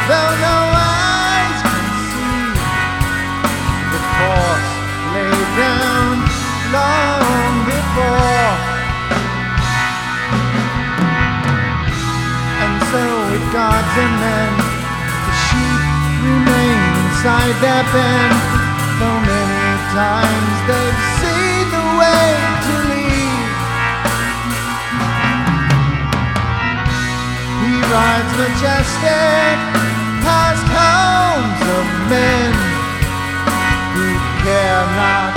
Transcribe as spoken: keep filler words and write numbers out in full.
though no eyes can see. The force laid down long before, and so with gods and men, the sheep remain inside their pen. Though many times they've seen the way to leave, he rides majestic past homes of men who care not